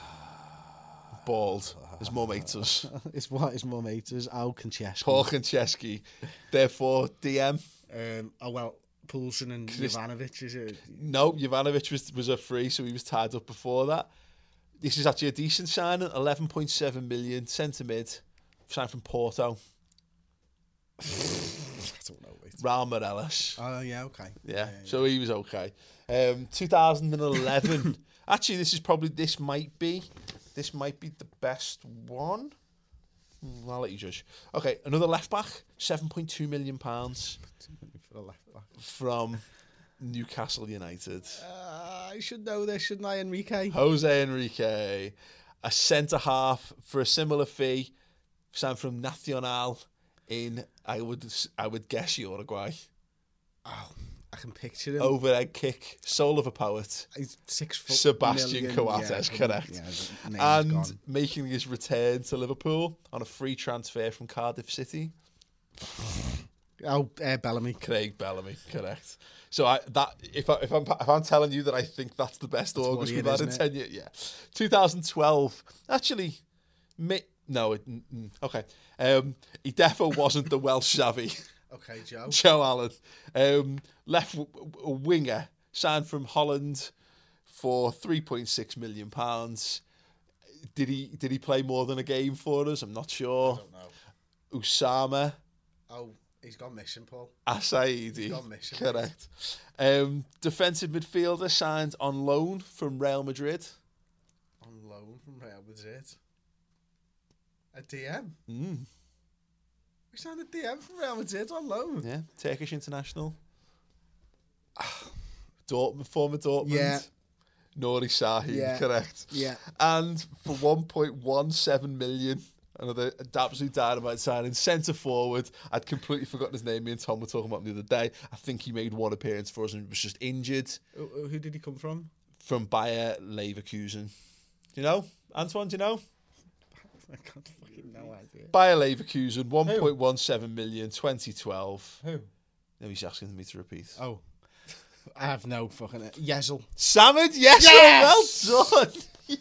Bald. His mum hates us. it's what his mum hates us. Al Konchesky. Paul Konchesky. Therefore, D M. Um, oh, well, Poulsen and Chris- Jovanovic, is it? No, Jovanovic was was a free, so he was tied up before that. This is actually a decent signing, eleven point seven million, centre mid, signed from Porto. I don't know. Wait. Raul Morelos. Oh, yeah, okay. Yeah, yeah, so he was okay. Um, two thousand eleven. Actually, this is probably this might be this might be the best one. Hmm, I'll let you judge. Okay, another left back, seven point two million pounds For a left back. from Newcastle United. Uh, I should know this, shouldn't I, Enrique? Jose Enrique, a centre half for a similar fee, signed from Nacional in I would I would guess Uruguay. Oh, I can picture him. Overhead kick, soul of a poet. He's six foot. Sebastian million, Coates, yeah, correct. Yeah, his name's And gone. making his return to Liverpool on a free transfer from Cardiff City. Oh, uh, Bellamy. Craig Bellamy, correct. So I, that if I, if I'm if I'm telling you that I think that's the best That's August we've worrying, had in isn't ten years, yeah. twenty twelve, actually, mi- no, it, mm, mm, okay. Um, he defo wasn't the Welsh savvy. Okay, Joe. Joe Allen, um, left w- w- winger, signed from Holland for three point six million pounds. Did he did he play more than a game for us? I'm not sure. I don't know. Usama Oh, he's gone missing, Paul. Asaidi, He's gone missing, correct. Um, defensive midfielder signed on loan from Real Madrid. On loan from Real Madrid. A D M. Mm. We signed a D M from Real Madrid on loan. Yeah, Turkish international. Dortmund, former Dortmund. Yeah. Nuri Sahin, Yeah. correct. Yeah. And for one point one seven million, another absolute dynamite signing, centre forward. I'd completely forgotten his name. Me and Tom were talking about him the other day. I think he made one appearance for us and was just injured Who, who did he come from? from Bayer Leverkusen. Do you know? Antoine, do you know? I can't fucking no idea. Bayer Leverkusen, one point one seven million, twenty twelve. Who? No, he's asking me to repeat. Oh. I have no fucking... Yezel. Samad, yes, Yes! well done.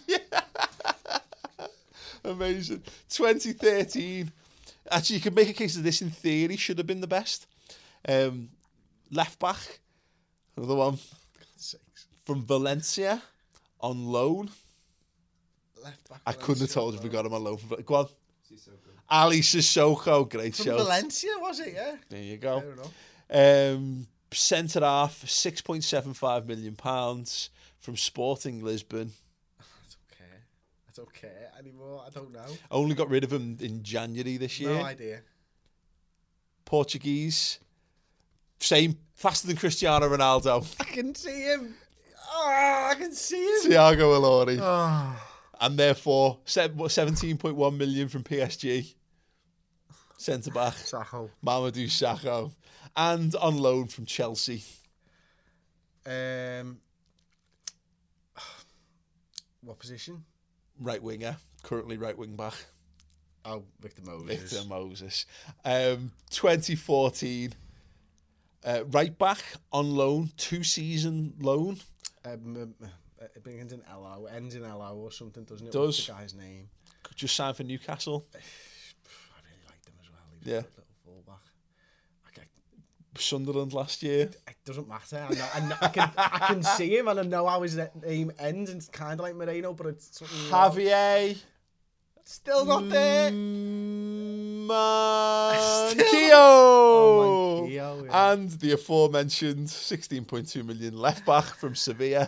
Yeah. Amazing. twenty thirteen. Actually, you could make a case that this, in theory, should have been the best. Um, left back, another one Sakes. from Valencia on loan. Left back. I couldn't have Valencia told you on if we loan. got him on loan. From, go on. Ali Sissoko, great From show. Valencia, was it? Yeah. There you go. Fair enough. Um, centre half, six point seven five million pounds from Sporting Lisbon. I don't care. I don't care anymore. I don't know. Only got rid of him in January this year. No idea. Portuguese. Same, faster than Cristiano Ronaldo. I can see him. Oh, I can see him. Thiago Ilori. Oh. And therefore, seventeen point one million from P S G. Centre back. Sacho. Mamadou Sakho. And on loan from Chelsea. Um, what position? Right winger. Currently right wing back. Oh, Victor Moses. Victor Moses. Um, twenty fourteen. Uh, right back on loan. Two season loan. Um, um, it begins in L O, ends in L O or something, doesn't it? Does. What's the guy's name? Just signed for Newcastle. I really liked him as well. He Yeah. Little fullback. Okay. Sunderland last year. It doesn't matter. I, know, I, know, I can I can see him and I know how his name ends, and it's kind of like Moreno, but it's something Javier. Still not there. Manquillo. Oh, Manquillo, yeah. And the aforementioned sixteen point two million left back from Sevilla,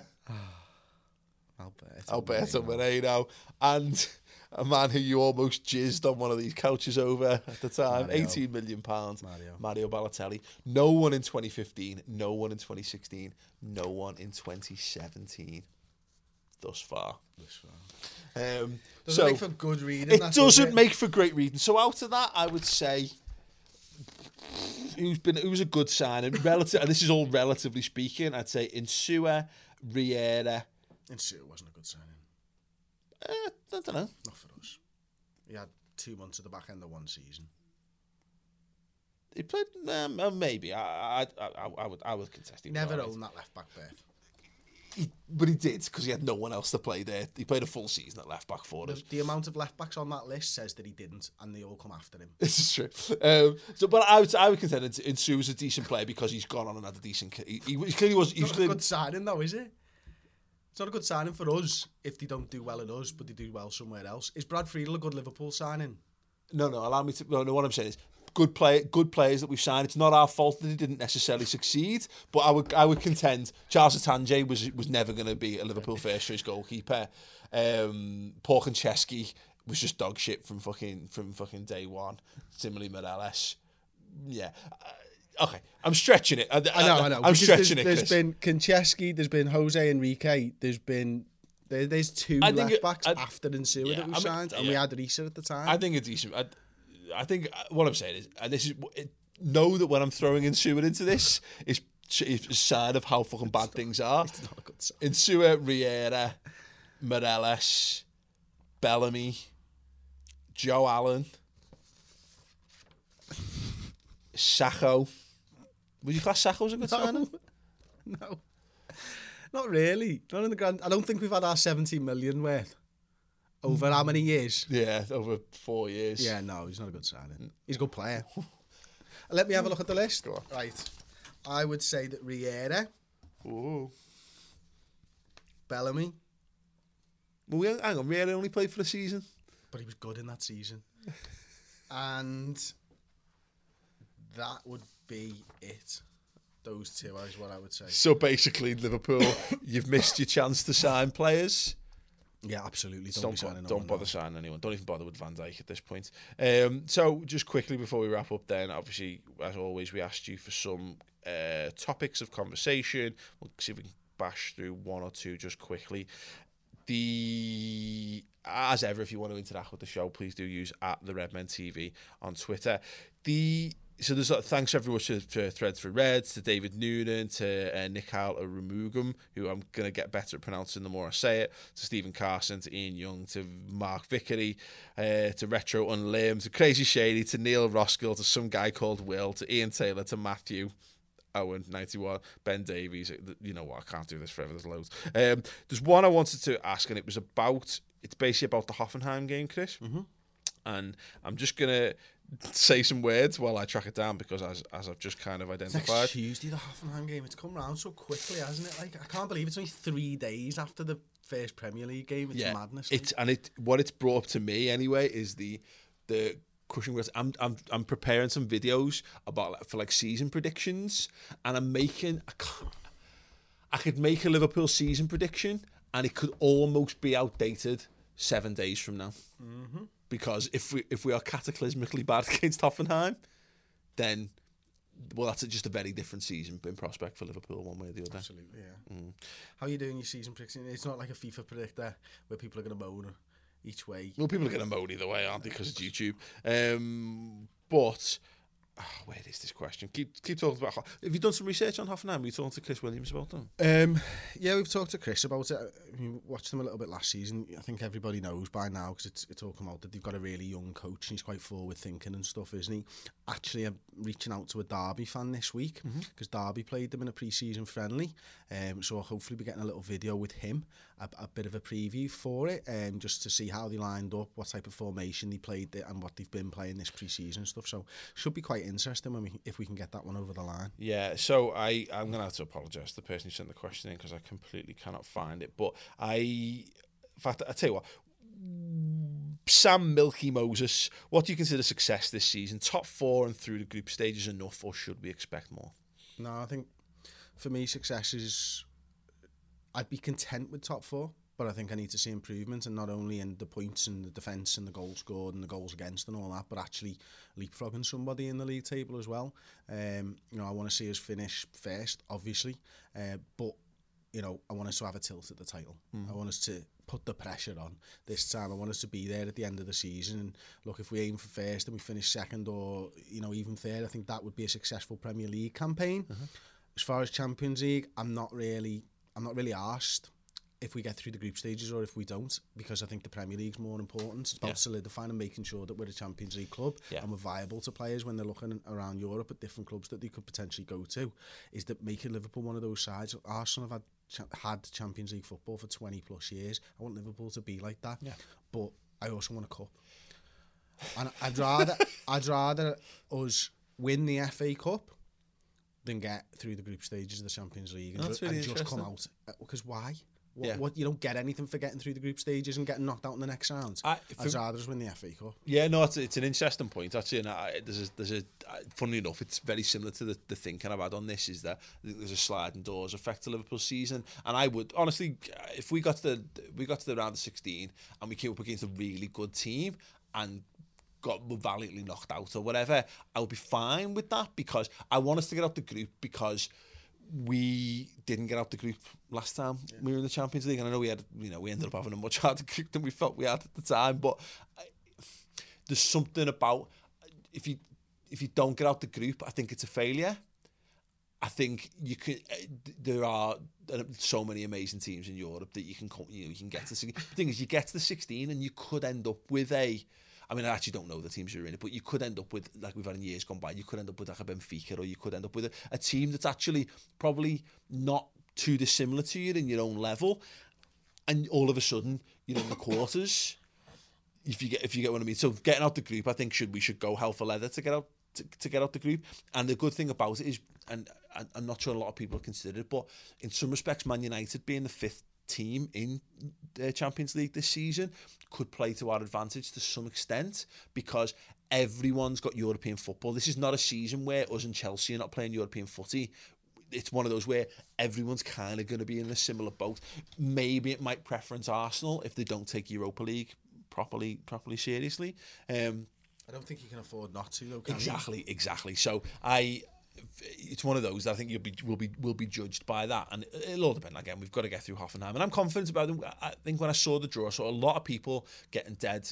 Alberto, Alberto Moreno. Moreno, and a man who you almost jizzed on one of these couches over at the time, Mario. eighteen million pounds, Mario. Mario Balotelli. No one in twenty fifteen, no one in twenty sixteen, no one in twenty seventeen. Thus far. Thus far. Um, Doesn't so make for good reading. it that, doesn't does it? make for great reading. So out of that, I would say who's been who's a good signing. Relative, and this is all relatively speaking. I'd say Insua, Riera. Insua wasn't a good signing. Uh, I don't know. Not for us. He had two months at the back end of one season. He played um, uh, maybe. I, I I I would I would contest. He was Never all right. owned that left back berth. He, but he did because he had no one else to play there. He played a full season at left back for us. The, the amount of left backs on that list says that he didn't, and they all come after him. This is true. Um, so, but I would I would contend Insua was a decent player because he's gone on and had a decent. He, he, he clearly was. He was It's not a clearly, good signing, though, is it? It's not a good signing for us if they don't do well in us, but they do well somewhere else. Is Brad Friedel a good Liverpool signing? No, no. Allow me to. No, no. What I'm saying is, good play, good players that we've signed. It's not our fault that he didn't necessarily succeed, but I would, I would contend Charles Atange was was never going to be a Liverpool first choice goalkeeper. Um, Paul Konchesky was just dog shit from fucking from fucking day one. Similarly, Morales. Yeah. Uh, okay, I'm stretching it. I, I know, I know. I'm because stretching there's, it. There's Chris. been Konchesky, there's been Jose Enrique, there's been there, there's two I think left it- backs I- after Insua yeah, that we I mean, signed, and we yeah. had Risa at the time. I think a decent. I, I think what I'm saying is, and this is it, know that when I'm throwing Insua into this, is is a sign of how fucking bad things are. It's not a good sign. Insua, Riera, Morales, Bellamy, Joe Allen, Sacho. Would you class Sacho as a good signing? No, not really. Not in the grand. I don't think we've had our seventeen million worth over how many years. Yeah, over four years. Yeah, no, he's not a good signing. He's a good player. Let me have a look at the list. Go on. Right, I would say that Riera, Ooh. Bellamy, Well, we, hang on, Riera only played for the season. but he was good in that season, and that would be it. Those two is what I would say. So basically, Liverpool, you've missed your chance to sign players. Yeah, absolutely. Don't, Don't, be bo- signing no don't one, bother no. signing anyone. Don't even bother with Van Dijk at this point. Um, so just quickly before we wrap up then, obviously, as always, we asked you for some uh, topics of conversation. We'll see if we can bash through one or two just quickly. The As ever, if you want to interact with the show, please do use at the Redmen T V on Twitter. The So there's uh, thanks very much to, to Threads for Reds, to David Noonan, to uh, Nikhil Arumugam, who I'm going to get better at pronouncing the more I say it, to Stephen Carson, to Ian Young, to Mark Vickery, uh, to Retro Unlim, to Crazy Shady, to Neil Roskill, to some guy called Will, to Ian Taylor, to Matthew Owen, ninety-one, Ben Davies. You know what, I can't do this forever, there's loads. Um, there's one I wanted to ask, and it was about, it's basically about the Hoffenheim game, Chris. Mm-hmm. And I'm just going to say some words while I track it down, because as as I've just kind of identified. Next Tuesday, the Hoffenheim game. It's come round so quickly, hasn't it? Like, I can't believe it's only three days after the first Premier League game. It's madness. Like. It's and it what it's brought up to me anyway is the the crushing words. I'm I'm I'm preparing some videos about like, for like season predictions, and I'm making I can't, I could make a Liverpool season prediction, and it could almost be outdated seven days from now. Mm-hmm. Because if we if we are cataclysmically bad against Hoffenheim, then well, that's just a very different season in prospect for Liverpool, one way or the other. Absolutely, yeah. Mm. How are you doing your season prediction? It's not like a FIFA predictor where people are going to moan each way. Well, people are going to moan either way, aren't they? Because it's YouTube. Um, but oh, where is this question? Keep keep talking about. Have you done some research on Hoffenheim? Have you talked to Chris Williams about them? Um, yeah, we've talked to Chris about it. We watched them a little bit last season. I think everybody knows by now because it's it's all come out that they've got a really young coach and he's quite forward thinking and stuff, isn't he? actually I'm reaching out to a Derby fan this week because mm-hmm. Derby played them in a pre-season friendly, um, so I'll hopefully be getting a little video with him, a, a bit of a preview for it, um, just to see how they lined up, what type of formation they played it, and what they've been playing this pre-season stuff. So should be quite interesting when we if we can get that one over the line. Yeah, so I I'm gonna have to apologise to the person who sent the question in because I completely cannot find it, but I in fact I tell you what. Sam Milky Moses, what do you consider success this season? Top four and through the group stage is enough, or should we expect more? No, I think for me success is I'd be content with top four, but I think I need to see improvement, and not only in the points and the defence and the goals scored and the goals against and all that, but actually leapfrogging somebody in the league table as well. Um, you know, I want to see us finish first, obviously, uh, but you know, I want us to have a tilt at the title. Mm. I want us to put the pressure on this time. I want us to be there at the end of the season. And look, if we aim for first and we finish second or, you know, even third, I think that would be a successful Premier League campaign. Uh-huh. As far as Champions League, I'm not really, I'm not really arsed if we get through the group stages or if we don't, because I think the Premier League's more important. It's about yeah. solidifying and making sure that we're a Champions League club yeah. and we're viable to players when they're looking around Europe at different clubs that they could potentially go to. Is that making Liverpool one of those sides? Arsenal have had had Champions League football for twenty plus years. I want Liverpool to be like that, yeah. but I also want a cup. And I'd rather I'd rather us win the F A Cup than get through the group stages of the Champions League and, That's ju- really and just come out. Because why? What, yeah. what you don't get anything for getting through the group stages and getting knocked out in the next round. I, I'd rather just win the F A Cup. Yeah, no, it's, it's an interesting point actually. And I, there's a, there's a, funnily enough, it's very similar to the, the thinking I've had on this. Is that I think there's a sliding doors effect to Liverpool's season, and I would honestly, if we got to the we got to the round of sixteen and we came up against a really good team and got valiantly knocked out or whatever, I would be fine with that because I want us to get out the group because we didn't get out the group last time yeah. we were in the Champions League, and I know we had, you know, we ended up having a much harder group than we felt we had at the time. But I, there's something about if you if you don't get out the group, I think it's a failure. I think you could. There are so many amazing teams in Europe that you can you know you can get to. The thing is, you get to the sixteen, and you could end up with a. I mean, I actually don't know the teams you're in it, but you could end up with, like we've had in years gone by, you could end up with like a Benfica, or you could end up with a, a team that's actually probably not too dissimilar to you in your own level, and all of a sudden you're in the quarters. If you get if you get what I mean. So getting out the group, I think should we should go hell for leather to get out to, to get out the group. And the good thing about it is, and I, I'm not sure a lot of people have considered it, but in some respects, Man United being the fifth team in the Champions League this season could play to our advantage to some extent because everyone's got European football. This is not a season where us and Chelsea are not playing European footy. It's one of those where everyone's kind of going to be in a similar boat. Maybe it might preference Arsenal if they don't take Europa League properly properly seriously. Um, I don't think you can afford not to, though, can exactly, you? exactly. So I... It's one of those that I think you'll be will be will be judged by that, and it'll all depend. Again, we've got to get through Hoffenheim, and I'm confident about them. I think when I saw the draw, I saw a lot of people getting dead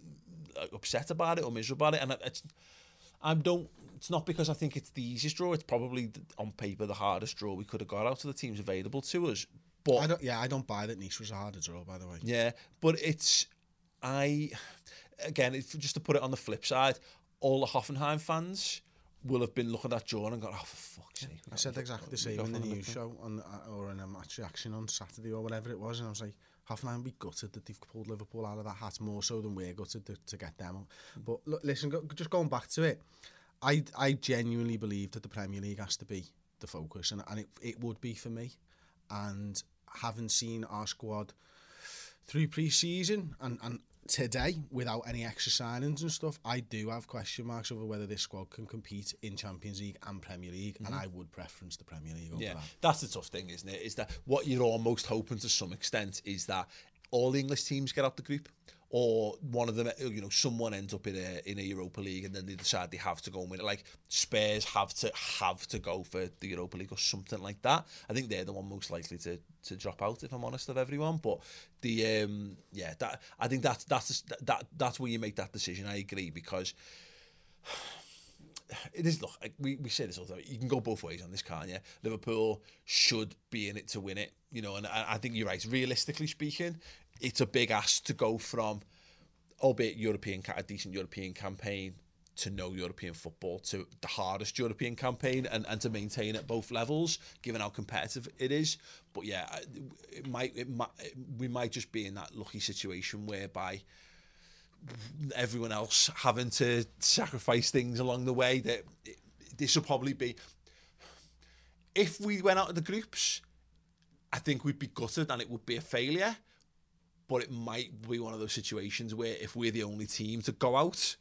upset about it or miserable about it, and it's I don't. It's not because I think it's the easiest draw. It's probably on paper the hardest draw we could have got out of the teams available to us. But I don't, yeah, I don't buy that Nice was a harder draw, by the way. Yeah, but it's I again it's, just to put it on the flip side, all the Hoffenheim fans will have been looking at John and gone, oh, for fuck's sake. I said exactly the same in the news show on, or in a match reaction on Saturday or whatever it was, and I was like, Hoffenheim would be gutted that they've pulled Liverpool out of that hat more so than we're gutted to, to get them. But look, listen, go, just going back to it, I I genuinely believe that the Premier League has to be the focus, and, and it, it would be for me. And having seen our squad through pre-season and, and today without any extra signings and stuff, I do have question marks over whether this squad can compete in Champions League and Premier League, mm-hmm. and I would preference the Premier League over yeah, that. That's the tough thing, isn't it? Is that what you're almost hoping to some extent is that all the English teams get out the group, or one of them, you know, someone ends up in a in a Europa League and then they decide they have to go and win it. Like Spurs have to have to go for the Europa League or something like that. I think they're the one most likely to to drop out, if I'm honest, of everyone. But the um, yeah, that I think that's that's that that's where you make that decision. I agree, because it is, look, we, we say this all the time, you can go both ways on this, can't you? Liverpool should be in it to win it, you know, and I, I think you're right. Realistically speaking, it's a big ask to go from, albeit European, a decent European campaign, to know European football, to the hardest European campaign, and, and to maintain at both levels, given how competitive it is. But yeah, it might, it might, we might just be in that lucky situation whereby everyone else having to sacrifice things along the way, that it, this will probably be, if we went out of the groups, I think we'd be gutted and it would be a failure. But it might be one of those situations where if we're the only team to go out,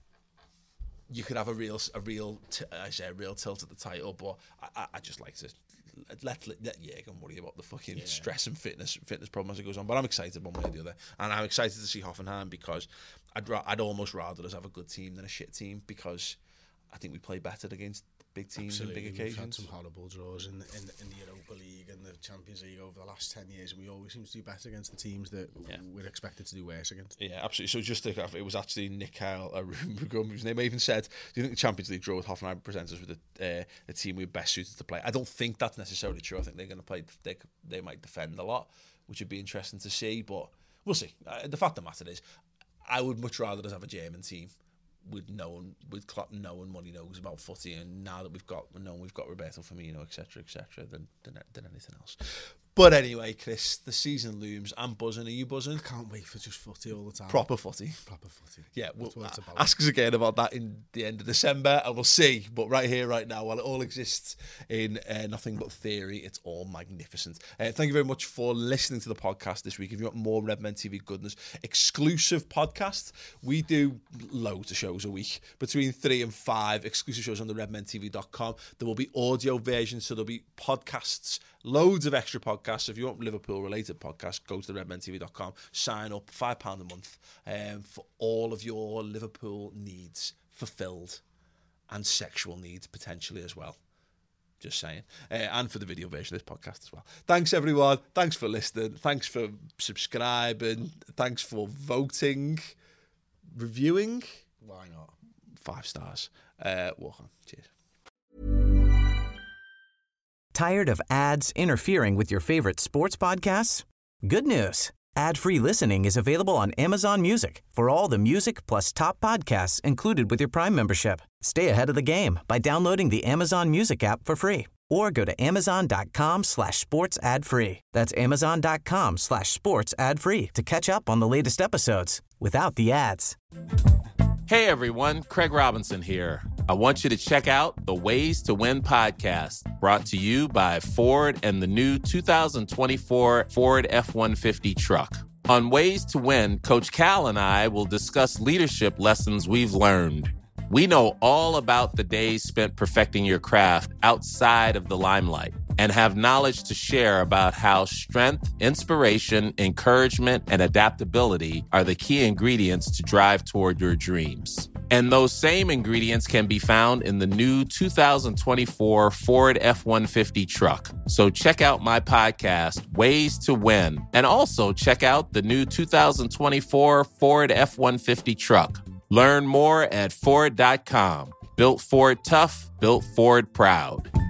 you could have a real, a real, t- I say a real tilt at the title. But I, I just like to let let, let Jürgen worry about the fucking yeah. stress and fitness fitness problem as it goes on. But I'm excited one way or the other, and I'm excited to see Hoffenheim because I'd ra- I'd almost rather us have a good team than a shit team, because I think we play better against big teams Absolutely. and big occasions. We've had some horrible draws in the, in, the, in the Europa League and the Champions League over the last ten years, and we always seem to do better against the teams that yeah. we're expected to do worse against. Yeah, absolutely. So just to, it was actually Nikhail Arumugum, whose name I even said, do you think the Champions League draw with Hoffenheim presents us with the, uh, the team we're best suited to play? I don't think that's necessarily true. I think they're going to play, they, they might defend a lot, which would be interesting to see, but we'll see. Uh, the fact of the matter is, I would much rather us have a German team with knowing, with Klopp knowing what he knows about footy, and now that we've got known we've got Roberto Firmino, et cetera, et cetera, than, than than anything else. But anyway, Chris, the season looms. I'm buzzing. Are you buzzing? I can't wait for just footy all the time. Proper footy. Proper footy. Yeah, we'll, uh, ask us again about that in the end of December, and we'll see. But right here, right now, while it all exists in uh, nothing but theory, it's all magnificent. Uh, thank you very much for listening to the podcast this week. If you want more Redmen T V goodness, exclusive podcast, we do loads of shows a week, between three and five exclusive shows on the redmen t v dot com. There will be audio versions, so there'll be podcasts, loads of extra podcasts. If you want Liverpool-related podcasts, go to the redmen t v dot com, sign up, five pounds a month, um, for all of your Liverpool needs fulfilled, and sexual needs potentially as well. Just saying. Uh, and for the video version of this podcast as well. Thanks, everyone. Thanks for listening. Thanks for subscribing. Thanks for voting, reviewing. Why not? Five stars. Uh, welcome. Cheers. Tired of ads interfering with your favorite sports podcasts? Good news. Ad-free listening is available on Amazon Music for all the music plus top podcasts included with your Prime membership. Stay ahead of the game by downloading the Amazon Music app for free, or go to amazon.com slash sports ad free. That's amazon.com slash sports ad free to catch up on the latest episodes without the ads. Hey everyone, Craig Robinson here. I want you to check out the Ways to Win podcast, brought to you by Ford and the new two thousand twenty-four Ford F one fifty truck. On Ways to Win, Coach Cal and I will discuss leadership lessons we've learned. We know all about the days spent perfecting your craft outside of the limelight, and have knowledge to share about how strength, inspiration, encouragement, and adaptability are the key ingredients to drive toward your dreams. And those same ingredients can be found in the new two thousand twenty-four Ford F one fifty truck. So check out my podcast, Ways to Win, and also check out the new two thousand twenty-four Ford F one fifty truck. Learn more at Ford dot com. Built Ford tough, built Ford proud.